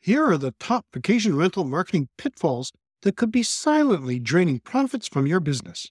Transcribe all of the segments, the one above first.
Here are the top vacation rental marketing pitfalls that could be silently draining profits from your business.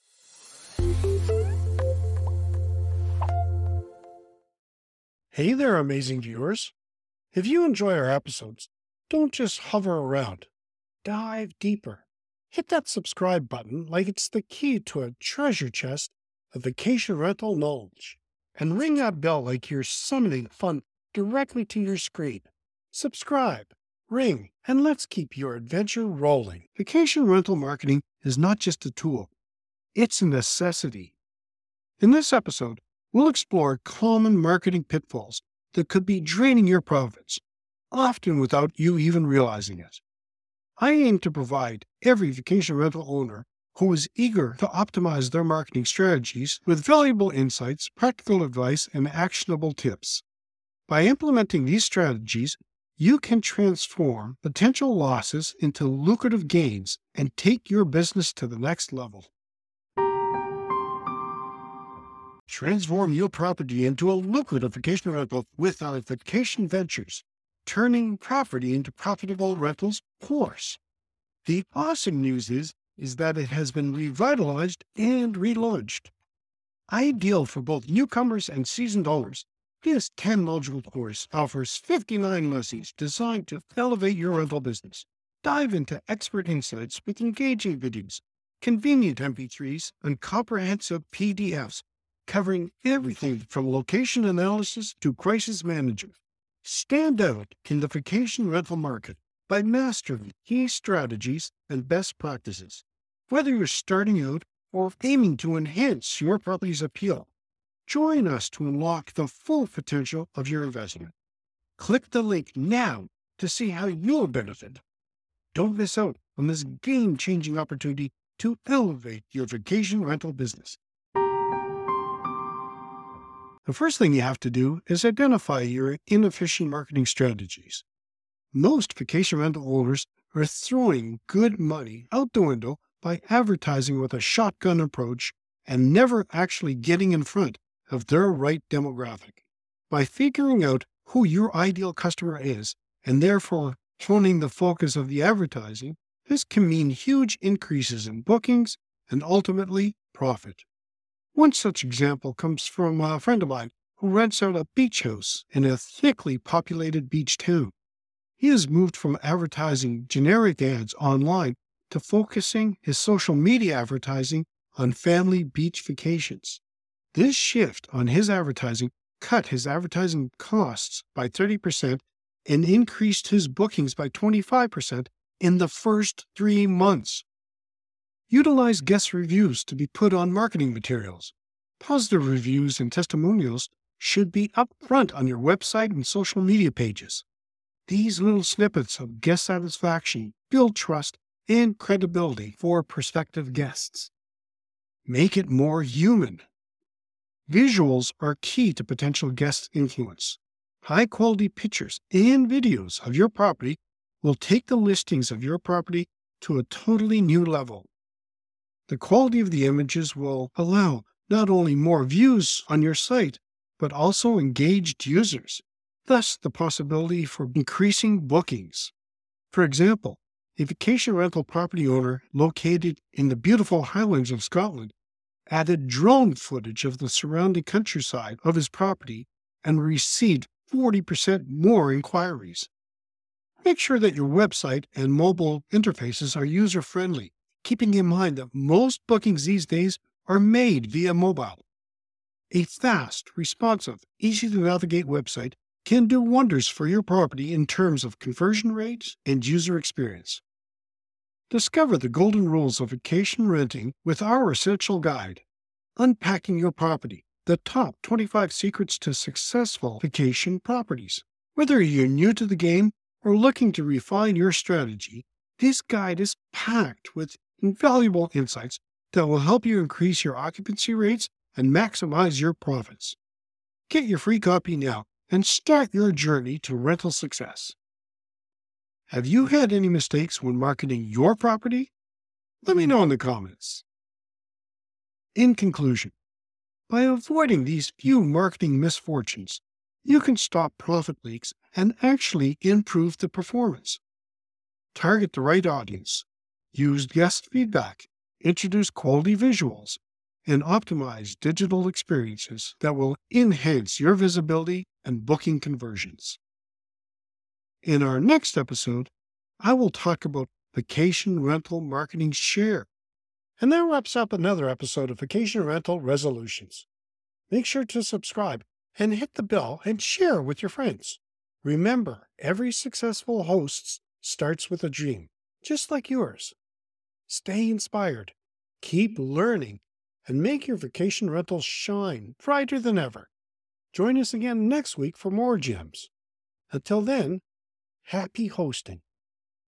Hey there, amazing viewers. If you enjoy our episodes, don't just hover around. Dive deeper. Hit that subscribe button like it's the key to a treasure chest of vacation rental knowledge. And ring that bell like you're summoning fun directly to your screen. Subscribe, ring, and let's keep your adventure rolling. Vacation rental marketing is not just a tool. It's a necessity. In this episode, we'll explore common marketing pitfalls that could be draining your profits, often without you even realizing it. I aim to provide every vacation rental owner who is eager to optimize their marketing strategies with valuable insights, practical advice, and actionable tips. By implementing these strategies, you can transform potential losses into lucrative gains and take your business to the next level. Transform your property into a lucrative vacation rental with our Vacation Ventures, turning property into profitable rentals course. The awesome news is that it has been revitalized and relaunched. Ideal for both newcomers and seasoned owners, this 10-module course offers 59 lessons designed to elevate your rental business. Dive into expert insights with engaging videos, convenient MP3s, and comprehensive PDFs, covering everything from location analysis to crisis management. Stand out in the vacation rental market by mastering key strategies and best practices. Whether you're starting out or aiming to enhance your property's appeal, join us to unlock the full potential of your investment. Click the link now to see how you'll benefit. Don't miss out on this game-changing opportunity to elevate your vacation rental business. The first thing you have to do is identify your inefficient marketing strategies. Most vacation rental owners are throwing good money out the window by advertising with a shotgun approach and never actually getting in front of their right demographic. By figuring out who your ideal customer is and therefore honing the focus of the advertising, this can mean huge increases in bookings and ultimately profit. One such example comes from a friend of mine who rents out a beach house in a thickly populated beach town. He has moved from advertising generic ads online to focusing his social media advertising on family beach vacations. This shift on his advertising cut his advertising costs by 30% and increased his bookings by 25% in the first 3 months. Utilize guest reviews to be put on marketing materials. Positive reviews and testimonials should be up front on your website and social media pages. These little snippets of guest satisfaction build trust and credibility for prospective guests. Make it more human. Visuals are key to potential guest influence. High-quality pictures and videos of your property will take the listings of your property to a totally new level. The quality of the images will allow not only more views on your site, but also engaged users, thus the possibility for increasing bookings. For example, a vacation rental property owner located in the beautiful Highlands of Scotland added drone footage of the surrounding countryside of his property and received 40% more inquiries. Make sure that your website and mobile interfaces are user-friendly, keeping in mind that most bookings these days are made via mobile. A fast, responsive, easy-to-navigate website can do wonders for your property in terms of conversion rates and user experience. Discover the golden rules of vacation renting with our essential guide, Unpacking Your Property, the top 25 secrets to successful vacation properties. Whether you're new to the game or looking to refine your strategy, this guide is packed with invaluable insights that will help you increase your occupancy rates and maximize your profits. Get your free copy now and start your journey to rental success. Have you had any mistakes when marketing your property? Let me know in the comments. In conclusion, by avoiding these few marketing misfortunes, you can stop profit leaks and actually improve the performance. Target the right audience, use guest feedback, introduce quality visuals, and optimize digital experiences that will enhance your visibility and booking conversions. In our next episode, I will talk about Vacation Rental Marketing Share. And that wraps up another episode of Vacation Rental Resolutions. Make sure to subscribe and hit the bell and share with your friends. Remember, every successful host starts with a dream, just like yours. Stay inspired, keep learning, and make your vacation rentals shine brighter than ever. Join us again next week for more gems. Until then, happy hosting.